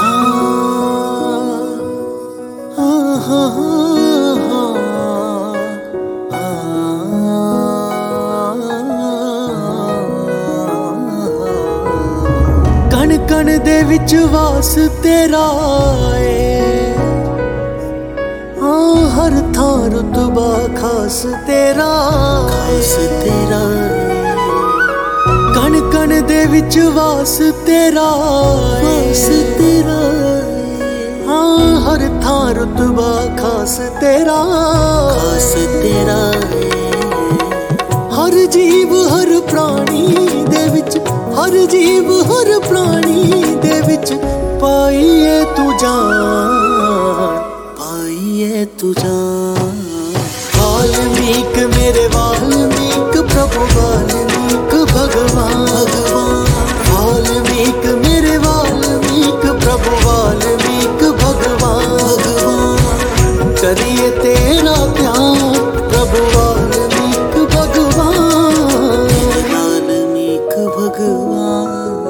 कण कण दे विच वास तेरा है, हर थां रुतबा खास तेरा तेरा। कण कण दे विच वास तेरा तेरा, हर थां रुतबा खास तेरा तेरा। हर जीव हर प्राणी दे विच, हर जीव हर प्राणी दे विच पाईए तू जान, पाईए तू जान। वाल्मीक मेरे वाल्मीक प्रभु वाल्मीक भगवान भगवान। वाल्मीक मेरे वाल्मीक प्रभु वाल्मीक भगवान भगवान। करिए तेरा प्यार प्रभु वाल्मीक भगवान वाल्मीक भगवान।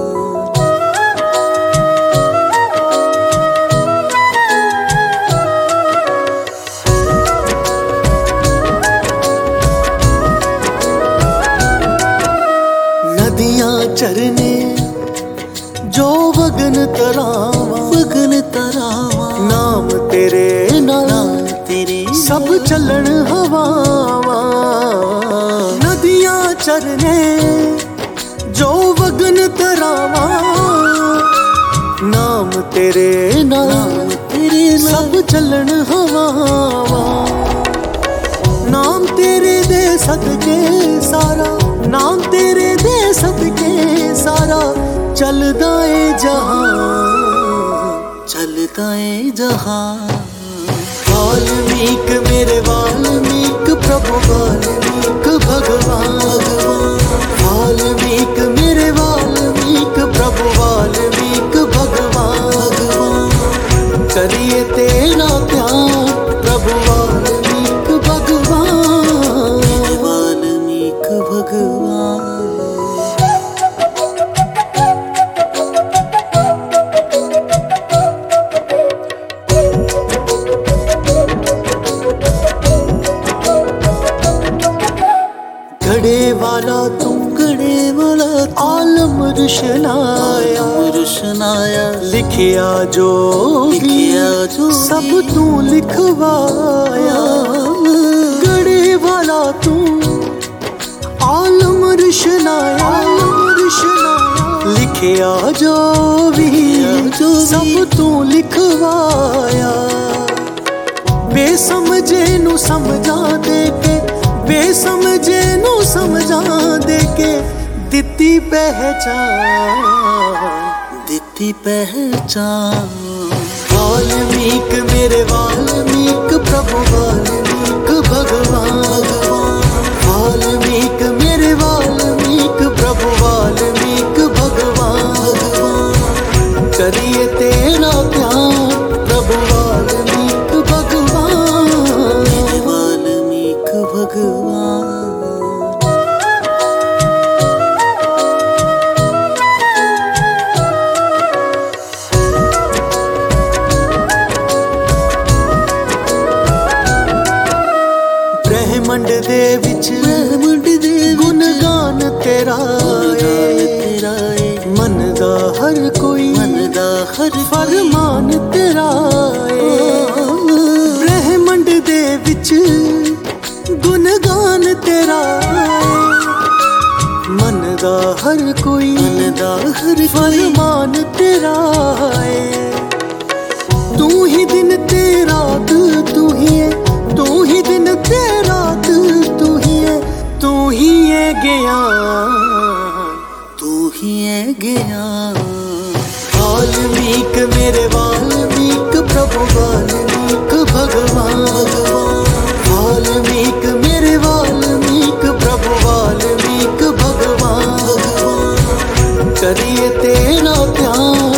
नदियां चरने जो वगन तरावा वगन तरावा, नाम तेरे नाम तेरे सब चलन हवावा। नदियां चरने जो वगन तरावा, नाम तेरे नाम तेरे सब चलन हवावा। नाम तेरे दे सदके सारा, नाम तेरे दे सदके सारा चलदा ए जहां, चलदा ए जहां। वाल्मीक मेरे वाल्मीक प्रभु वाल्मीक भगवान भगवान। वाल्मीक मेरे वाल्मीक प्रभु वाल्मीक भगवान भगवान। करिए तेरा प्यार प्रभु वाल्मीक भगवान वाल्मीक भगवान। गड़े वाला तू गड़े वाला आलम रुशनाया रुशनाया। लिखिया जो सब तू लिखवाया। गड़े वाला तू आलम रुशनाया रुशनाया। लिखिया जो भी सब तू लिखवाया। बेसमझे नू समझा दे के, बेसमझे नू समझा दे के दित्ती पहचान, दित्ती पहचान। वाल्मीक मेरे वाल्मीक प्रभु वाल्मीक भगवान भगवान। वाल्मीक मेरे वाल्मीक प्रभु वाल्मीक भगवान भगवान। करिए तेरा प्यार प्रभु वाल्मीक भगवान वाल्मीक भगवान। ब्रह्मंड दे विच गुणगान तेरा है। मन दा हर कोई हर फरमान तेरा है। ब्रह्मंड दे विच गुणगान तेरा है। मन दा हर कोई हर फरमान तेरा है। तू ही दिन ते रात तू ही है, तू ही दिन ते रात तू ही है। तू ही है ज्ञान, तू ही है ज्ञान। वाल्मीक मेरे वाल्मीक प्रभु वाल्मीक भगवान भगवान। वाल्मीक मेरे वाल्मीक प्रभु वाल्मीक भगवान भगवान। करिए तेरा प्यार